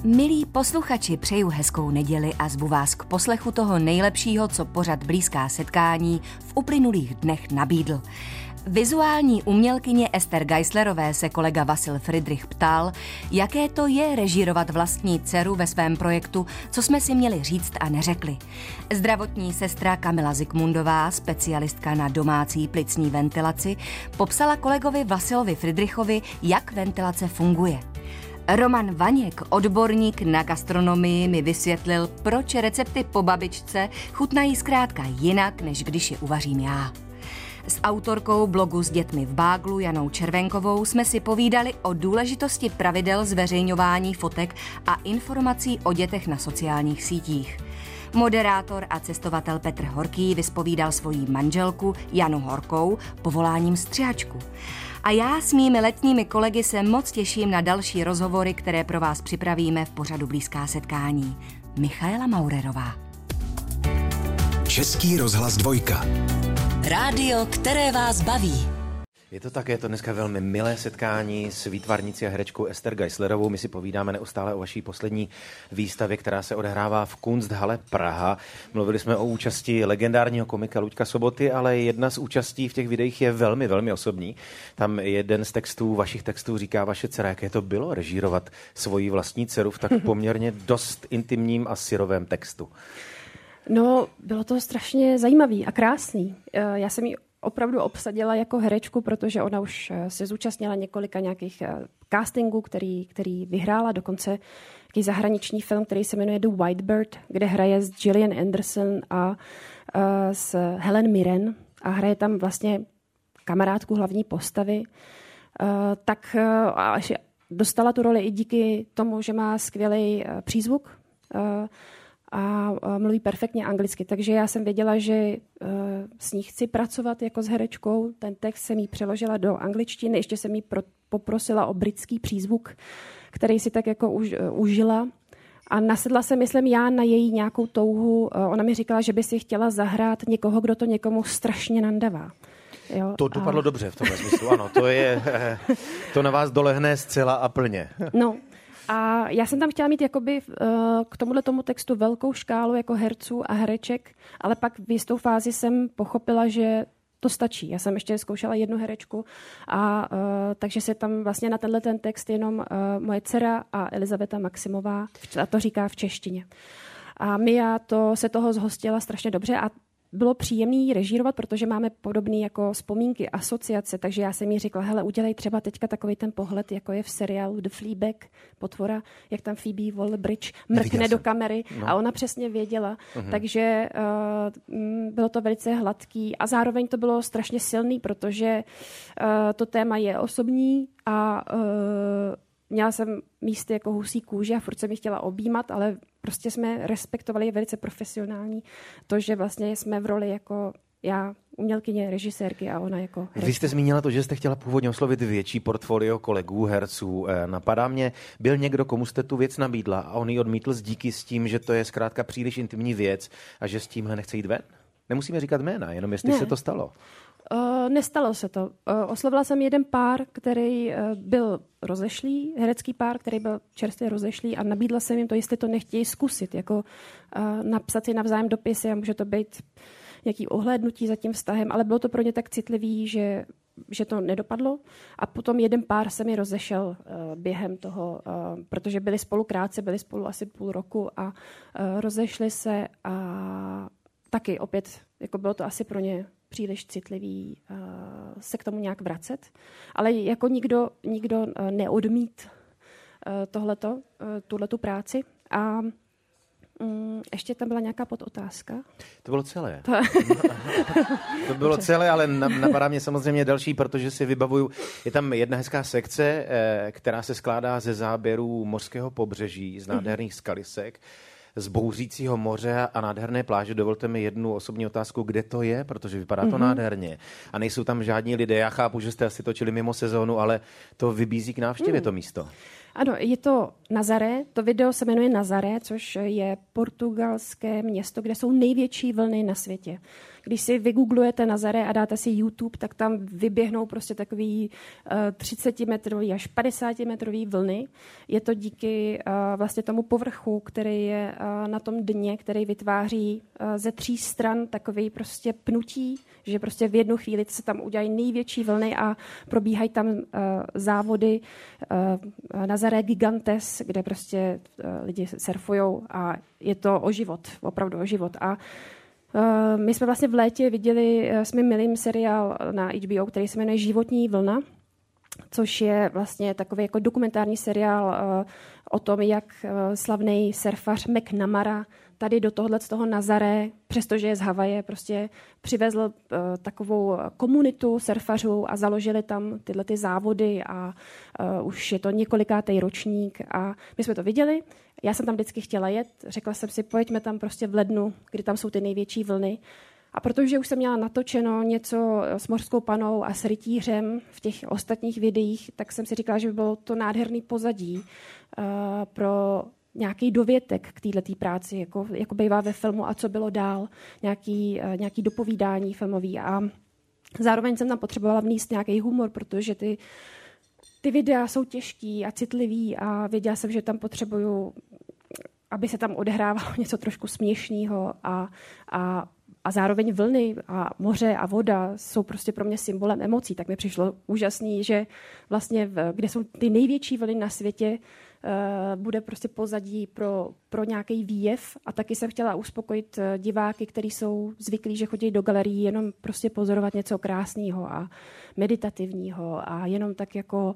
Milí posluchači, přeju hezkou neděli a zvu vás k poslechu toho nejlepšího, co pořad Blízká setkání v uplynulých dnech nabídl. Vizuální umělkyně Ester Geislerové se kolega Vasil Fridrich ptal, jaké to je režírovat vlastní dceru ve svém projektu, co jsme si měli říct a neřekli. Zdravotní sestra Kamila Zikmundová, specialistka na domácí plicní ventilaci, popsala kolegovi Vasilovi Fridrichovi, jak ventilace funguje. Roman Vaněk, odborník na gastronomii, mi vysvětlil, proč recepty po babičce chutnají zkrátka jinak, než když je uvařím já. S autorkou blogu S dětmi v báglu Janou Červenkovou jsme si povídali o důležitosti pravidel zveřejňování fotek a informací o dětech na sociálních sítích. Moderátor a cestovatel Petr Horký vyspovídal svoji manželku Janu Horkou povoláním střihačku. A já s mými letními kolegy se moc těším na další rozhovory, které pro vás připravíme v pořadu Blízká setkání. Michaela Maurerová. Český rozhlas 2. Rádio, které vás baví. Je to také to dneska velmi milé setkání s výtvarnicí a herečkou Ester Geislerovou. My si povídáme neustále o vaší poslední výstavě, která se odehrává v Kunsthalle Praha. Mluvili jsme o účasti legendárního komika Luďka Soboty, ale jedna z účastí v těch videích je velmi, velmi osobní. Tam jeden z vašich textů říká vaše dcera, jaké to bylo režírovat svoji vlastní dceru v tak poměrně dost intimním a syrovém textu. No, bylo to strašně zajímavý a krásný. Já jsem ji opravdu obsadila jako herečku, protože ona už se zúčastnila několika nějakých castingů, který vyhrála, dokonce takový zahraniční film, který se jmenuje The White Bird, kde hraje s Gillian Anderson a s Helen Mirren a hraje tam vlastně kamarádku hlavní postavy. Tak až dostala tu roli i díky tomu, že má skvělý přízvuk a mluví perfektně anglicky. Takže já jsem věděla, že s ní chci pracovat jako s herečkou. Ten text jsem jí přeložila do angličtiny, ještě jsem jí poprosila o britský přízvuk, který si tak jako užila. A nasedla jsem, myslím, já na její nějakou touhu. Ona mi říkala, že by si chtěla zahrát někoho, kdo to někomu strašně nandavá. Jo, to dopadlo dobře v tomhle smyslu, ano. To na vás dolehne zcela a plně. No. A já jsem tam chtěla mít jakoby k tomu textu velkou škálu jako herců a hereček, ale pak v jistou fázi jsem pochopila, že to stačí. Já jsem ještě zkoušela jednu herečku a takže se tam vlastně na tenhle ten text jenom moje dcera a Elizaveta Maximová, a to říká v češtině. A Mia se toho zhostila strašně dobře a bylo příjemný režírovat, protože máme podobný jako vzpomínky, asociace, takže já jsem jí řekla, hele, udělej třeba teďka takový ten pohled, jako je v seriálu The Fleabag, Potvora, jak tam Phoebe Waller-Bridge mrkne do kamery a ona přesně věděla, takže bylo to velice hladký a zároveň to bylo strašně silný, protože to téma je osobní a měla jsem místy jako husí kůži a furt jsem ji chtěla objímat, ale prostě jsme respektovali, je velice profesionální to, že vlastně jsme v roli jako já, umělkyně, režisérky a ona jako herečka. Vy jste zmínila to, že jste chtěla původně oslovit větší portfolio kolegů, herců. Napadá mě, byl někdo, komu jste tu věc nabídla a on ji odmítl díky s tím, že to je zkrátka příliš intimní věc a že s tímhle nechce jít ven? Nemusíme říkat jména, jenom jestli se to stalo. Nestalo se to. Oslovila jsem jeden pár, který byl rozešlý, herecký pár, který byl čerstvě rozešlý a nabídla jsem jim to, jestli to nechtějí zkusit, jako napsat si navzájem dopisy a může to být nějaký ohlédnutí za tím vztahem, ale bylo to pro ně tak citlivý, že to nedopadlo a potom jeden pár se mi rozešel během toho, protože byli spolu krátce, byli spolu asi půl roku a rozešli se a taky opět, jako bylo to asi pro ně příliš citlivý se k tomu nějak vracet. Ale jako nikdo neodmít tuhletu práci. A ještě tam byla nějaká podotázka. To bylo celé. To bylo celé, ale napadá mě samozřejmě další, protože si vybavuju, je tam jedna hezká sekce, která se skládá ze záběrů mořského pobřeží, z nádherných skalisek, z bouřícího moře a nádherné pláže. Dovolte mi jednu osobní otázku, kde to je, protože vypadá to nádherně. A nejsou tam žádní lidé. Já chápu, že jste asi točili mimo sezónu, ale to vybízí k návštěvě to místo. Ano, je to Nazaré. To video se jmenuje Nazaré, což je portugalské město, kde jsou největší vlny na světě. když si vygooglujete Nazaré a dáte si YouTube, tak tam vyběhnou prostě takový 30-metrový až 50-metrový vlny. Je to díky vlastně tomu povrchu, který je na tom dně, který vytváří ze 3 stran takový prostě pnutí, že prostě v jednu chvíli se tam udělají největší vlny a probíhají tam závody Nazaré Gigantes, kde prostě lidi surfujou a je to o život, opravdu o život. A my jsme vlastně v létě viděli s mým milým seriál na HBO, který se jmenuje Životní vlna, což je vlastně takový jako dokumentární seriál o tom, jak slavný surfař McNamara tady do z toho Nazaré, přestože je z Havaje, prostě přivezl takovou komunitu surfařů a založili tam tyhle ty závody a už je to několikátej ročník a my jsme to viděli. Já jsem tam vždycky chtěla jet, řekla jsem si, pojďme tam prostě v lednu, kdy tam jsou ty největší vlny. A protože už jsem měla natočeno něco s mořskou panou a s rytířem v těch ostatních videích, tak jsem si říkala, že by bylo to nádherný pozadí pro nějaký dovětek k této práci, jako bývá ve filmu A co bylo dál, nějaký dopovídání filmový. A zároveň jsem tam potřebovala vnést nějaký humor, protože ty videa jsou těžký a citlivý a věděla jsem, že tam potřebuju, aby se tam odehrávalo něco trošku směšného a zároveň vlny a moře a voda jsou prostě pro mě symbolem emocí. Tak mi přišlo úžasný, že vlastně, kde jsou ty největší vlny na světě, bude prostě pozadí pro nějaký výjev a taky jsem chtěla uspokojit diváky, kteří jsou zvyklí, že chodí do galerií jenom prostě pozorovat něco krásného a meditativního a jenom tak jako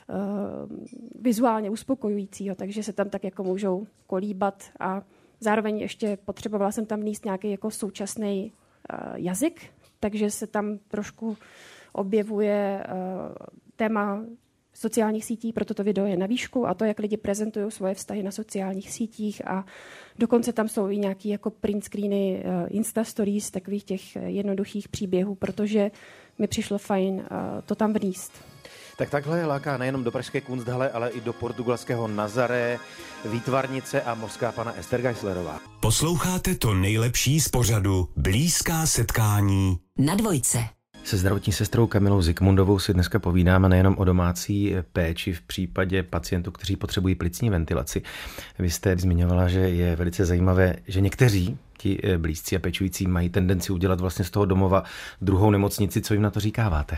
vizuálně uspokojujícího, takže se tam tak jako můžou kolíbat a zároveň ještě potřebovala jsem tam vníst nějaký jako současný jazyk, takže se tam trošku objevuje téma sociálních sítí, proto to video je na výšku a to, jak lidi prezentují svoje vztahy na sociálních sítích a dokonce tam jsou i nějaký jako print screeny, Insta stories, takových těch jednoduchých příběhů, protože mi přišlo fajn to tam vníst. Tak takhle láká nejenom do pražské Kunsthalle, ale i do portugalského Nazaré, výtvarnice a mořská pana Ester Geislerová. Posloucháte to nejlepší z pořadu Blízká setkání na Dvojce. Se zdravotní sestrou Kamilou Zikmundovou si dneska povídáme nejenom o domácí péči v případě pacientů, kteří potřebují plicní ventilaci. Vy jste zmiňovala, že je velice zajímavé, že někteří ti blízcí a pečující mají tendenci udělat vlastně z toho domova druhou nemocnici. Co jim na to říkáváte?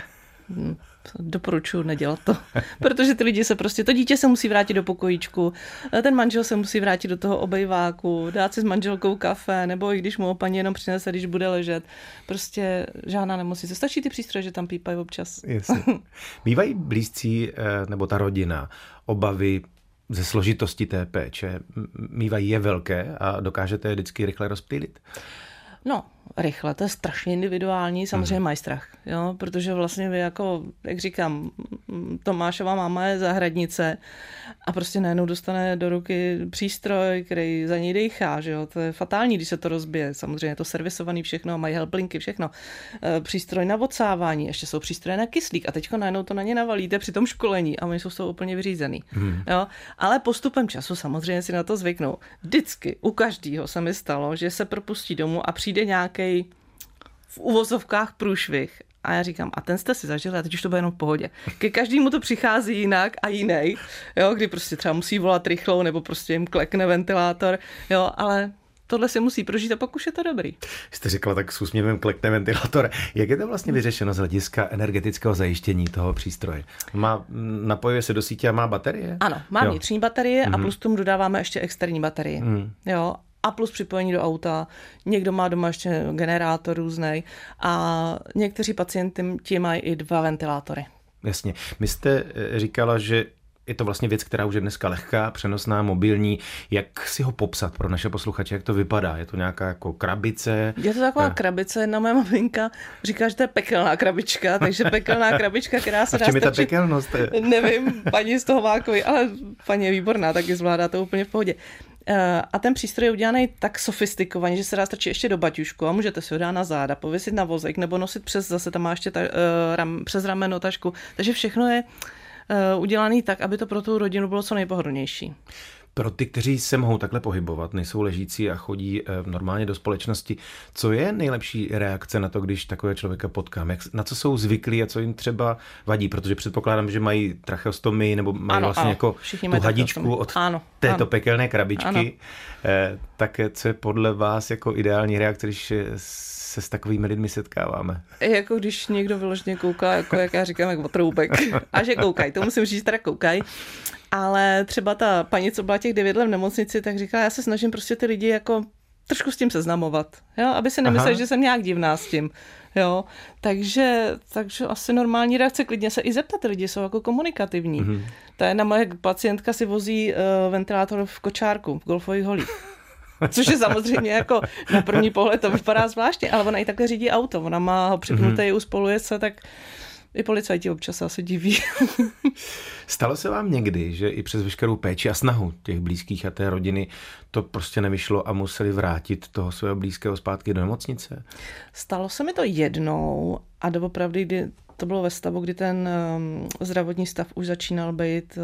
Doporučuji nedělat to, protože ty lidi se prostě, to dítě se musí vrátit do pokojíčku, ten manžel se musí vrátit do toho obejváku, dát si s manželkou kafe, nebo i když mu paní jenom přinese, když bude ležet. Prostě žádná nemocnice. Stačí ty přístroje, že tam pípají občas. Jasně. Bývají blízcí nebo ta rodina obavy ze složitosti té péče? Mívají je velké a dokážete je vždycky rychle rozptýlit? No, rychle, to je strašně individuální, samozřejmě mají strach, jo? Protože vlastně vy jako, jak říkám, Tomášova máma je zahradnice a prostě najednou dostane do ruky přístroj, který za ní dejchá, že jo? To je fatální, když se to rozbije, samozřejmě je to servisovaný všechno, mají helplinky, všechno. Přístroj na odsávání, ještě jsou přístroje na kyslík a teďko najednou to na ně navalíte při tom školení a oni jsou z toho úplně vyřízený. Jo? Ale postupem času samozřejmě si na to zvyknou. Vždycky u každého se mi stalo, že se propustí domů a přijde nějaký v uvozovkách průšvih. A já říkám, a ten jste si zažili a teď už to bude jenom v pohodě. Ke každému to přichází jinak a jiný, jo, kdy prostě třeba musí volat rychlou nebo prostě jim klekne ventilátor, jo, ale tohle si musí prožít a pak už je to dobrý. Jste řekla tak s úsměvem klekne ventilátor. Jak je to vlastně vyřešeno z hlediska energetického zajištění toho přístroje? Napojuje se do sítě a má baterie? Ano, má vnitřní baterie a plus tomu dodáváme ještě externí baterie. Jo. A plus připojení do auta, někdo má doma ještě generátor různej a někteří pacienti mají i 2 ventilátory. Jasně. My jste říkala, že je to vlastně věc, která už je dneska lehká, přenosná, mobilní. Jak si ho popsat pro naše posluchače, jak to vypadá? Je to nějaká jako krabice? Je to taková krabice, jedna moje maminka říká, že to je pekelná krabička, takže pekelná krabička, která se dá strčit. A v čem je ta pekelnost? Nevím, paní z toho Vákovy, ale paní je výborná, taky zvládá to úplně v pohodě. A ten přístroj je udělaný tak sofistikovaně, že se dá strčit ještě do baťušku a můžete si ho dát na záda, pověsit na vozek nebo nosit zase tam má ještě přes rameno tašku. Takže všechno je udělaný tak, aby to pro tu rodinu bylo co nejpohodlnější. Pro ty, kteří se mohou takhle pohybovat, nejsou ležící a chodí normálně do společnosti, co je nejlepší reakce na to, když takové člověka potkám? Na co jsou zvyklí a co jim třeba vadí? Protože předpokládám, že mají tracheostomii nebo mají vlastně jako tu hadičku od této pekelné krabičky. Tak co je podle vás jako ideální reakce, když se s takovými lidmi setkáváme? Jako když někdo vyloženě kouká, jako jak já říkám, jak otroubek. A že koukaj, to musím říct, teda koukaj. Ale třeba ta paní, co byla těch 9 let v nemocnici, tak říkala, já se snažím prostě ty lidi jako trošku s tím seznamovat, jo? Aby si nemysleli, že jsem nějak divná s tím. Jo? Takže asi normální reakce, klidně se i zeptat, ty lidi jsou jako komunikativní. Mm-hmm. Ta jedna moje pacientka si vozí ventilátor v kočárku, v golfových holích. Což je samozřejmě jako na první pohled to vypadá zvláštně, ale ona i takhle řídí auto, ona má ho připnuté u spolujezdce, tak i policajti občas asi diví. Stalo se vám někdy, že i přes veškerou péči a snahu těch blízkých a té rodiny to prostě nevyšlo a museli vrátit toho svého blízkého zpátky do nemocnice? Stalo se mi to jednou a doopravdy, kdy to bylo ve stavu, kdy ten zdravotní stav už začínal být,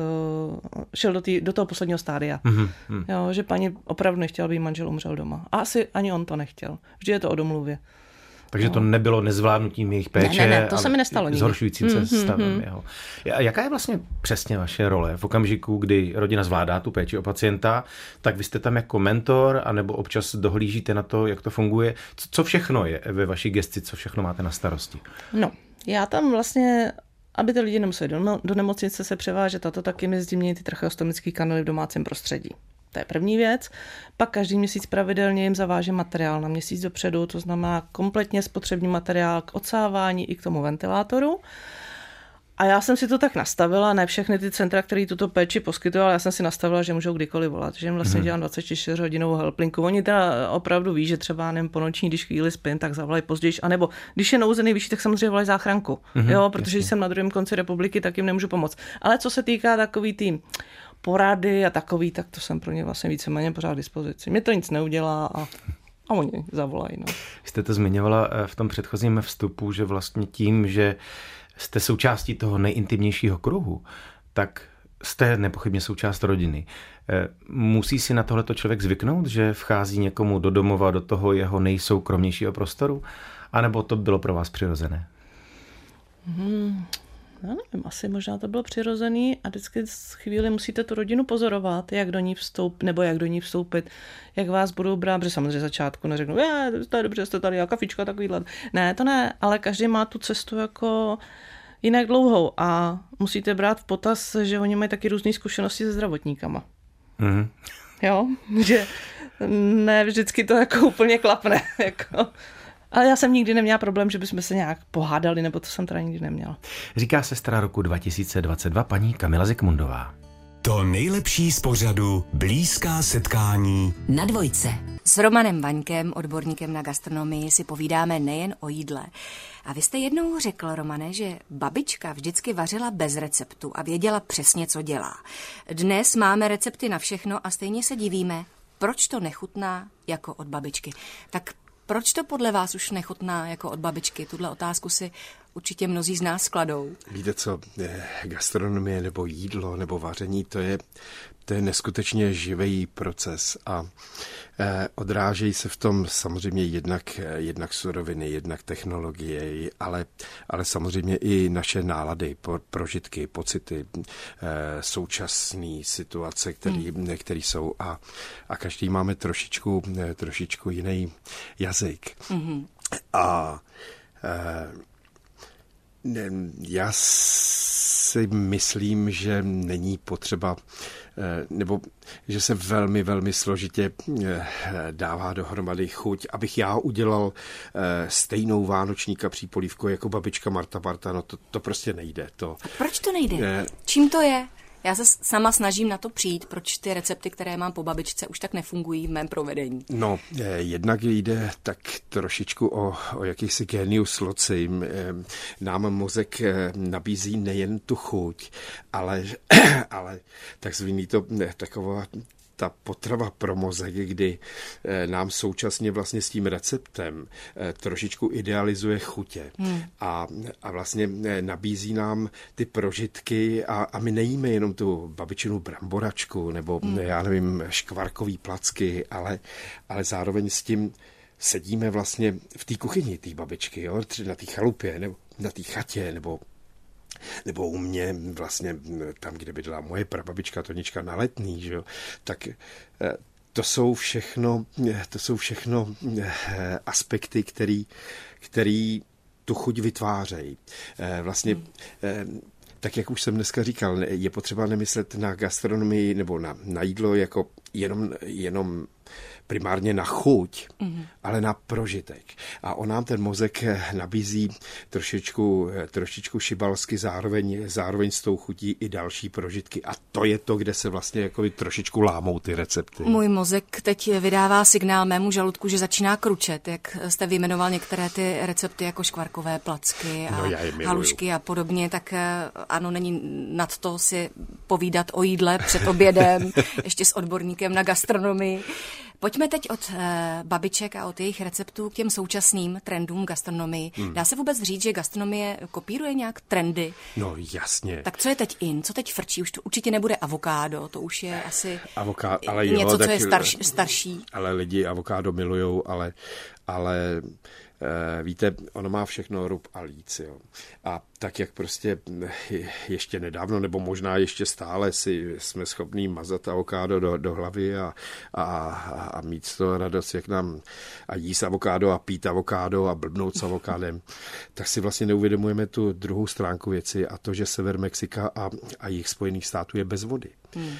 šel do toho posledního stádia. Jo, že paní opravdu nechtěla, aby jí manžel umřel doma. A asi ani on to nechtěl. Vždy je to o domluvě. Takže to nebylo nezvládnutím jejich péče. Ne, to se mi nestalo nikdy. Zhoršujícím se stavem. A jaká je vlastně přesně vaše role v okamžiku, kdy rodina zvládá tu péči o pacienta, tak vy jste tam jako mentor, anebo občas dohlížíte na to, jak to funguje? Co všechno je ve vaší gesci, co všechno máte na starosti? No, já tam vlastně, aby ty lidi nemuseli do nemocnice se převážet, a to taky mi změní ty tracheostomické kanály v domácím prostředí. To je první věc. Pak každý měsíc pravidelně jim zavážím materiál na měsíc dopředu, to znamená kompletně spotřební materiál k odsávání i k tomu ventilátoru. A já jsem si to tak nastavila, ne všechny ty centra, které tuto péči poskytují, ale já jsem si nastavila, že můžou kdykoliv volat, že jim vlastně dělám 24hodinovou helplinku. Oni teda opravdu ví, že třeba po noční, když chvíli spím, tak zavolají později, anebo když je nouze nejvyšší, tak samozřejmě volají záchranku, jo, protože když jsem na druhém konci republiky, tak jim nemůžu pomoct. Ale co se týká takový tým porady a takový, tak to jsem pro ně vlastně víceméně pořád k dispozici. Mě to nic neudělá a oni zavolají. No. Jste to zmiňovala v tom předchozím vstupu, že vlastně tím, že jste součástí toho nejintimnějšího kruhu, tak jste nepochybně součást rodiny. Musí si na tohleto člověk zvyknout, že vchází někomu do domova, do toho jeho nejsoukromnějšího prostoru? A nebo to bylo pro vás přirozené? Já nevím, asi možná to bylo přirozený a vždycky chvíli musíte tu rodinu pozorovat, jak do ní vstoupit, nebo jak do ní vstoupit, jak vás budou brát, protože samozřejmě začátku neřeknou, to je dobře, jste tady, a kafička, takovýhle. Ne, to ne, ale každý má tu cestu jako jinak dlouhou a musíte brát v potaz, že oni mají taky různé zkušenosti se zdravotníkama. Mm-hmm. Jo, že ne vždycky to jako úplně klapne, jako. Ale já jsem nikdy neměla problém, že bychom se nějak pohádali, nebo to jsem teda nikdy neměla. Říká sestra roku 2022 paní Kamila Zikmundová. To nejlepší z pořadu Blízká setkání na Dvojce. S Romanem Vaňkem, odborníkem na gastronomii, si povídáme nejen o jídle. A vy jste jednou řekl, Romane, že babička vždycky vařila bez receptu a věděla přesně, co dělá. Dnes máme recepty na všechno a stejně se divíme, proč to nechutná jako od babičky. Tak proč to podle vás už nechutná jako od babičky? Tuhle otázku si určitě mnozí z nás kladou. Víte co, gastronomie nebo jídlo nebo vaření, to je neskutečně živý proces a odrážejí se v tom samozřejmě jednak suroviny, jednak technologie, ale samozřejmě i naše nálady, prožitky, pocity, současné situace, které jsou a každý máme trošičku jiný jazyk. Mm-hmm. A já si myslím, že není potřeba, nebo že se velmi, velmi složitě dává dohromady chuť, abych já udělal stejnou vánoční kapří polívku jako babička Marta, no to prostě nejde. A proč to nejde? Čím to je? Já se sama snažím na to přijít, proč ty recepty, které mám po babičce, už tak nefungují v mém provedení. No, jednak jde tak trošičku o jakýsi genius loci. Nám mozek nabízí nejen tu chuť, ale takzvaný ta potrava pro mozek, kdy nám současně vlastně s tím receptem trošičku idealizuje chutě a vlastně nabízí nám ty prožitky a my nejíme jenom tu babičinu bramboračku nebo já nevím, škvarkový placky, ale zároveň s tím sedíme vlastně v té kuchyni té babičky, jo? Na té chalupě nebo na té chatě nebo u mě vlastně tam, kde bydlela moje prababička Tonička na Letný, že jo? Tak to jsou všechno aspekty, který tu chuť vytvářejí. Vlastně tak, jak už jsem dneska říkal, je potřeba nemyslet na gastronomii nebo na jídlo jako jenom primárně na chuť, ale na prožitek. A on nám ten mozek nabízí trošičku šibalsky zároveň s tou chutí i další prožitky. A to je to, kde se vlastně jako trošičku lámou ty recepty. Můj mozek teď vydává signál mému žaludku, že začíná kručet, jak jste vyjmenoval některé ty recepty jako škvarkové placky a halušky a podobně, tak ano, není nad to si povídat o jídle před obědem, ještě s odborníkem na gastronomii. Pojďme teď od babiček a od jejich receptů k těm současným trendům gastronomii. Dá se vůbec říct, že gastronomie kopíruje nějak trendy? No jasně. Tak co je teď in? Co teď frčí? Už to určitě nebude avokádo, to už je asi ale něco, co je starší. Ale lidi avokádo milujou, ale víte, ono má všechno rub a líc. Jo. A tak, jak prostě ještě nedávno, nebo možná ještě stále jsme schopní mazat avokádo do hlavy a mít z toho radost, jak nám a jíst avokádo a pít avokádo a blbnout s avokádem, tak si vlastně neuvědomujeme tu druhou stránku věci a to, že sever Mexika a jich Spojených států je bez vody.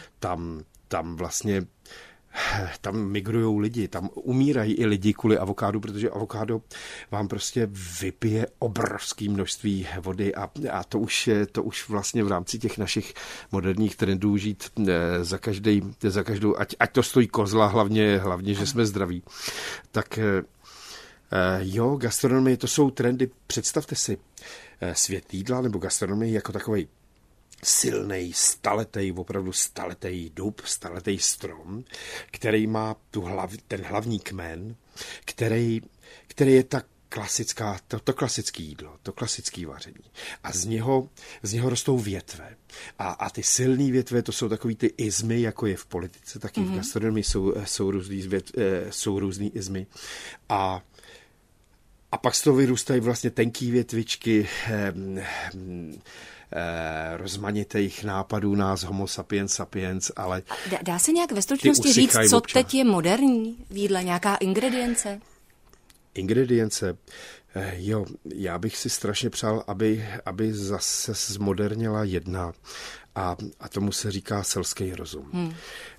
Tam vlastně tam migrujou lidi, tam umírají i lidi kvůli avokádu, protože avokádo vám prostě vypije obrovské množství vody a to už vlastně v rámci těch našich moderních trendů žít za každou, ať to stojí kozla, hlavně, že jsme zdraví. Tak jo, gastronomie, to jsou trendy. Představte si svět jídla nebo gastronomii jako takovej silnej, opravdu staletý dub, staletý strom, který má ten hlavní kmen, který je tak klasická, to klasické jídlo, to klasické vaření. A z něho rostou větve. A ty silné větve, to jsou takový ty izmy, jako je v politice, tak i v gastronomii jsou různý izmy. A pak z toho vyrůstají vlastně tenký větvičky, rozmanitých nápadů nás homo sapiens sapiens, ale Dá se nějak ve stručnosti říct, co teď je moderní v jídle, nějaká ingredience? Ingredience? Jo, já bych si strašně přál, aby zase zmodernila jedna a tomu se říká selský rozum.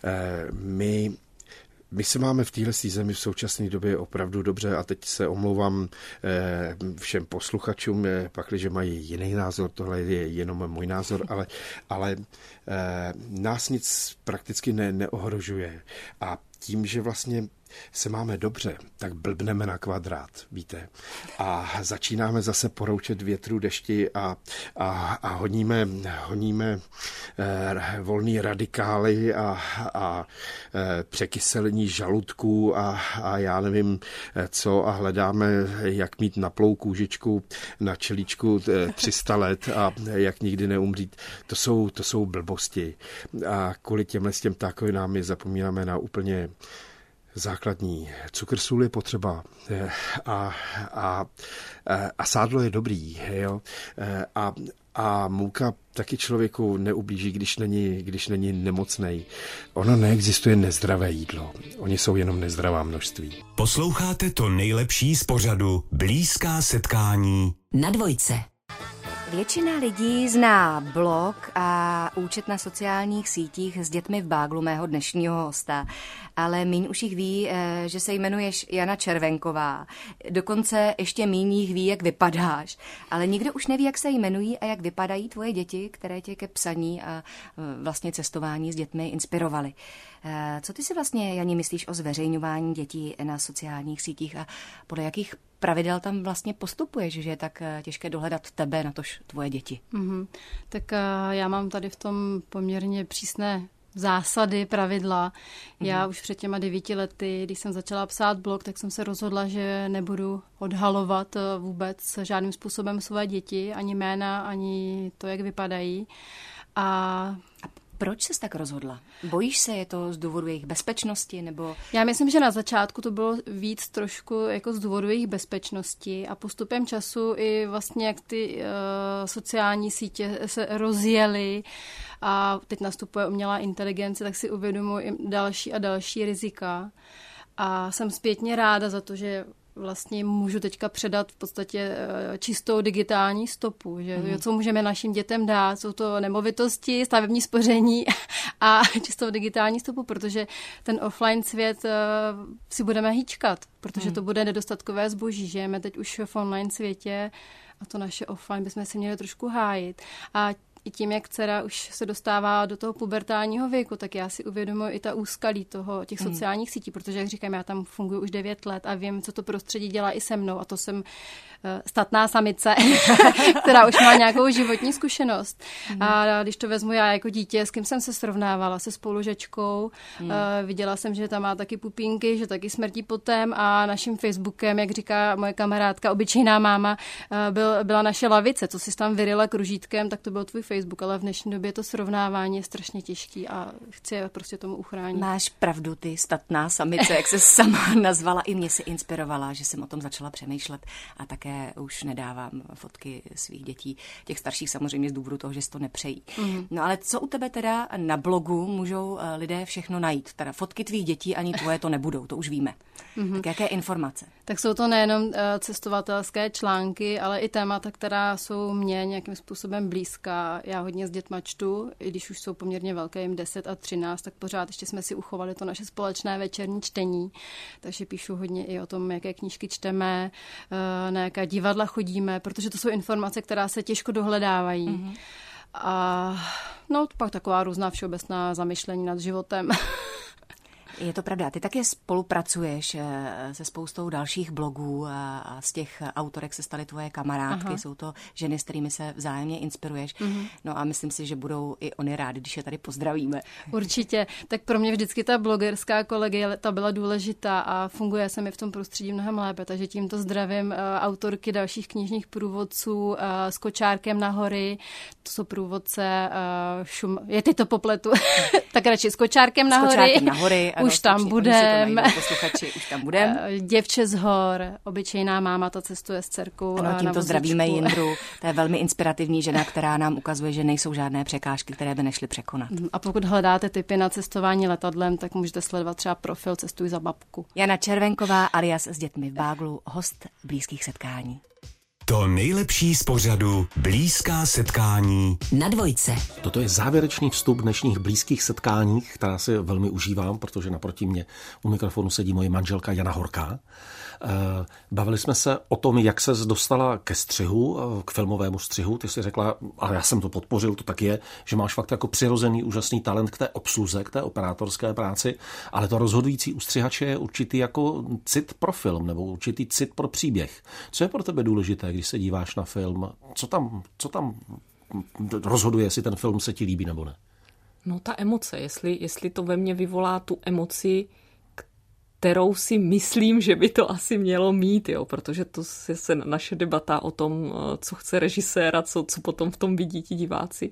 My se máme v téhle zemi v současné době opravdu dobře a teď se omlouvám všem posluchačům, pakliže mají jiný názor, tohle je jenom můj názor, ale nás nic prakticky neohrožuje a tím, že vlastně se máme dobře, tak blbneme na kvadrát, víte. A začínáme zase poroučet větru, dešti a honíme volný radikály a překyselení žaludků a já nevím co a hledáme, jak mít naplou kůžičku na čelíčku 300 let a jak nikdy neumřít. To jsou blbosti. A kvůli těm ptákovinám my zapomínáme na úplně základní. Cukr, sůl je potřeba a sádlo je dobrý, jo? A mouka taky člověku neublíží, když není nemocnej. Ono neexistuje nezdravé jídlo. Oni jsou jenom nezdravá množství. Posloucháte to nejlepší z pořadu Blízká setkání Na Dvojce. Většina lidí zná blog a účet na sociálních sítích s dětmi v báglu mého dnešního hosta, ale míň už jich ví, že se jmenuješ Jana Červenková. Dokonce ještě míň jich ví, jak vypadáš, ale nikdo už neví, jak se jmenují a jak vypadají tvoje děti, které tě ke psaní a vlastně cestování s dětmi inspirovaly. Co ty si vlastně, Jani, myslíš o zveřejňování dětí na sociálních sítích a podle jakých pravidel tam vlastně postupuješ, že je tak těžké dohledat tebe, natož tvoje děti? Tak já mám tady v tom poměrně přísné zásady, pravidla. Já už před těma 9 lety, když jsem začala psát blog, tak jsem se rozhodla, že nebudu odhalovat vůbec žádným způsobem své děti, ani jména, ani to, jak vypadají. A proč ses tak rozhodla? Bojíš se, je to z důvodu jejich bezpečnosti, nebo... Já myslím, že na začátku to bylo víc trošku jako z důvodu jejich bezpečnosti a postupem času i vlastně jak ty sociální sítě se rozjely a teď nastupuje umělá inteligence, tak si uvědomuji i další a další rizika. A jsem zpětně ráda za to, že vlastně můžu teďka předat v podstatě čistou digitální stopu, že co můžeme našim dětem dát, jsou to nemovitosti, stavební spoření a čistou digitální stopu, protože ten offline svět si budeme hýčkat, protože to bude nedostatkové zboží, žijeme teď už v online světě a to naše offline bychom si měli trošku hájit. A i tím, jak dcera už se dostává do toho pubertálního věku, tak já si uvědomuji i ta úskalí těch sociálních sítí, protože, jak říkám, já tam funguji už 9 let a vím, co to prostředí dělá i se mnou a to jsem statná samice, která už má nějakou životní zkušenost. A když to vezmu já jako dítě, s kým jsem se srovnávala, se spolužečkou, viděla jsem, že tam má taky pupínky, že taky smrtí potem a naším Facebookem, jak říká moje kamarádka, obyčejná máma, byla naše lavice, co jsi tam vyrila kružítkem, tak to byl tvůj Facebook, ale v dnešní době to srovnávání je strašně těžký a chci prostě tomu uchránit. Máš pravdu, ty statná samice, jak se sama nazvala, i mě se inspirovala, že jsem o tom začala přemýšlet a také už nedávám fotky svých dětí, těch starších samozřejmě z důvodu toho, že si to nepřejí. No ale co u tebe teda na blogu můžou lidé všechno najít? Teda fotky tvých dětí ani tvoje to nebudou, to už víme. Tak jaké informace? Tak jsou to nejenom cestovatelské články, ale i témata, která jsou mně nějakým způsobem blízká. Já hodně s dětma čtu, i když už jsou poměrně velké, jim 10 a 13, tak pořád ještě jsme si uchovali to naše společné večerní čtení. Takže píšu hodně i o tom, jaké knížky čteme, na jaká divadla chodíme, protože to jsou informace, která se těžko dohledávají. A no, pak taková různá všeobecná zamyšlení nad životem. Je to pravda. Ty taky spolupracuješ se spoustou dalších blogů a z těch autorek se staly tvoje kamarádky. Aha. Jsou to ženy, s kterými se vzájemně inspiruješ. No a myslím si, že budou i oni rádi, když je tady pozdravíme. Určitě. Tak pro mě vždycky ta blogerská kolegie ta byla důležitá a funguje se mi v tom prostředí mnohem lépe. Takže tímto zdravím autorky dalších knižních průvodců s Kočárkem na hory. To jsou průvodce je ty to popletu. Tak radši s Kočárkem na hory. Už tam budem. Už tam budem. Děvče z hor, obyčejná máma, ta cestuje s dcerkou. Ano, tímto zdravíme Jindru. To je velmi inspirativní žena, která nám ukazuje, že nejsou žádné překážky, které by nešly překonat. A pokud hledáte tipy na cestování letadlem, tak můžete sledovat třeba profil Cestuj za babku. Jana Červenková alias S dětmi v báglu, host Blízkých setkání. To nejlepší z pořadu Blízká setkání na Dvojce. Toto je závěrečný vstup dnešních Blízkých setkáních, která si velmi užívám, protože naproti mě u mikrofonu sedí moje manželka Jana Horká. Bavili jsme se o tom, jak ses dostala ke střihu, k filmovému střihu. Ty jsi řekla, a já jsem to podpořil, to tak je, že máš fakt jako přirozený úžasný talent k té obsluze, k té operátorské práci, ale to rozhodující u střihače je určitý jako cit pro film nebo určitý cit pro příběh. Co je pro tebe důležité, když se díváš na film? Co tam rozhoduje, jestli ten film se ti líbí nebo ne? No ta emoce, jestli to ve mně vyvolá tu emoci, kterou si myslím, že by to asi mělo mít, jo, protože to se naše debata o tom, co chce režisér a co potom v tom vidí ti diváci.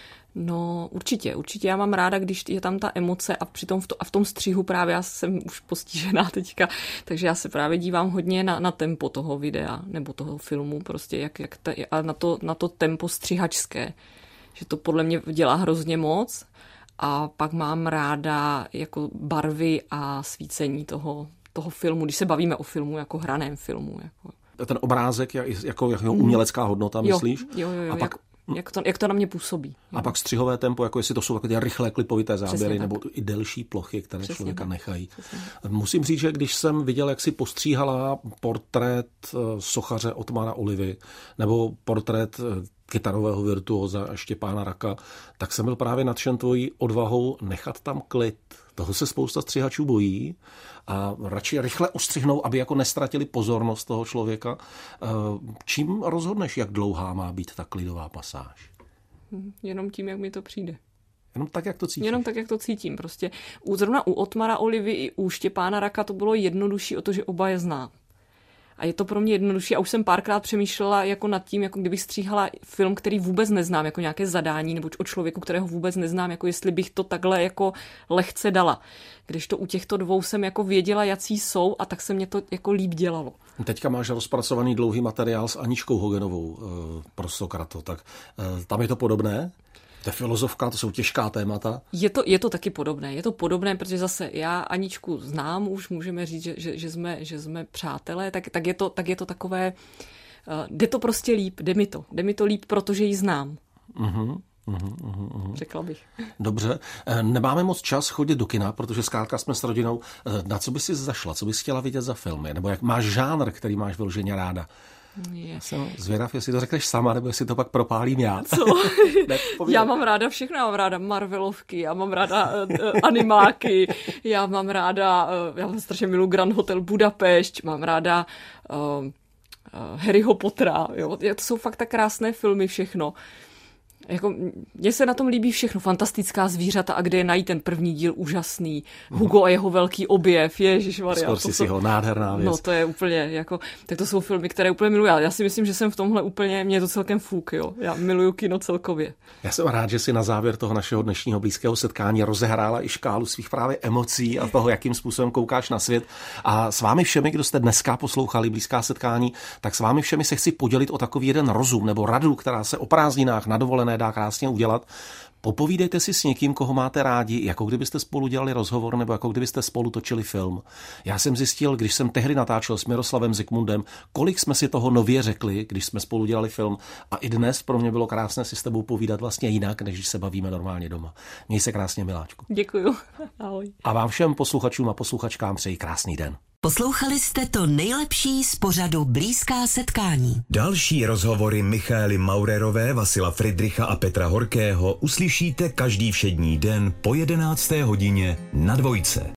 No určitě já mám ráda, když je tam ta emoce a přitom v tom střihu právě já jsem už postižená teďka, takže já se právě dívám hodně na tempo toho videa nebo toho filmu, prostě a na to tempo střihačské, že to podle mě dělá hrozně moc. A pak mám ráda jako barvy a svícení toho filmu, když se bavíme o filmu, jako hraném filmu. Jako. Ten obrázek, jako umělecká hodnota, myslíš? Jo. A pak, jak to na mě působí. A pak střihové tempo, jako jestli to jsou takové rychlé klipovité záběry, nebo i delší plochy, které člověka nechají. Musím říct, že když jsem viděl, jak si postříhala portrét sochaře Otmara Olivy, nebo portrét kytarového virtuóza Štěpána Raka, tak jsem byl právě nadšen tvojí odvahou nechat tam klid. Toho se spousta střihačů bojí a radši rychle ostřihnou, aby jako nestratili pozornost toho člověka. Čím rozhodneš, jak dlouhá má být ta klidová pasáž? Jenom tím, jak mi to přijde. Jenom tak, jak to cítíš. Jenom tak, jak to cítím. Prostě zrovna u Otmara Olivy i u Štěpána Raka to bylo jednodušší o to, že oba je znám. A je to pro mě jednodušší. A už jsem párkrát přemýšlela jako nad tím, jako kdybych stříhala film, který vůbec neznám, jako nějaké zadání, nebo o člověku, kterého vůbec neznám, jako jestli bych to takhle jako lehce dala. Když to u těchto dvou jsem jako věděla, jací jsou, a tak se mě to jako líp dělalo. Teďka máš rozpracovaný dlouhý materiál s Aničkou Hogenovou pro Sokrato, tak tam je to podobné? To je filozofka, to jsou těžká témata. Je to taky podobné. Je to podobné, protože zase já Aničku znám, už můžeme říct, že jsme přátelé, tak je to takové, jde to prostě líp, jde mi to líp, protože ji znám. Řekla bych. Dobře, nemáme moc čas chodit do kina, protože zkrátka jsme s rodinou. Na co bys si zašla, co bys chtěla vidět za filmy? Nebo jak máš žánr, který máš vyloženě ráda? Já jsem zvědav, jestli to řekneš sama, nebo jestli to pak propálím já. Co? Já mám ráda všechno, já mám ráda Marvelovky, já mám ráda animáky, já mám strašně miluji Grand Hotel Budapešť, mám ráda Harryho Pottera, jo? To jsou fakt tak krásné filmy všechno. Jako, mně se na tom líbí všechno. Fantastická zvířata a kde je najít ten první díl úžasný. Hugo a jeho velký objev. Ježišmarja. Skoro si ho nádherná věc. No to je úplně jako, tak to jsou filmy, které úplně miluji. Já si myslím, že jsem v tomhle úplně, mě je to celkem fuk, jo. Já miluju kino celkově. Já jsem rád, že si na závěr toho našeho dnešního blízkého setkání rozehrála i škálu svých právě emocí a toho, jakým způsobem koukáš na svět. A s vámi všemi, kdo jste dneska poslouchali blízká setkání, tak s vámi všemi se chci podělit o takový jeden rozum nebo radu, která se o prázdninách na dovolené dá krásně udělat. Popovídejte si s někým, koho máte rádi, jako kdybyste spolu dělali rozhovor nebo jako kdybyste spolu točili film. Já jsem zjistil, když jsem tehdy natáčel s Miroslavem Zikmundem, kolik jsme si toho nově řekli, když jsme spolu dělali film, a i dnes pro mě bylo krásné si s tebou povídat vlastně jinak, než když se bavíme normálně doma. Měj se krásně, miláčku. Děkuju. Ahoj. A vám všem posluchačům a posluchačkám přeji krásný den. Poslouchali jste to nejlepší z pořadu Blízká setkání. Další rozhovory Michaely Maurerové, Vasila Fridricha a Petra Horkého uslyšíte každý všední den po 11. hodině na Dvojce.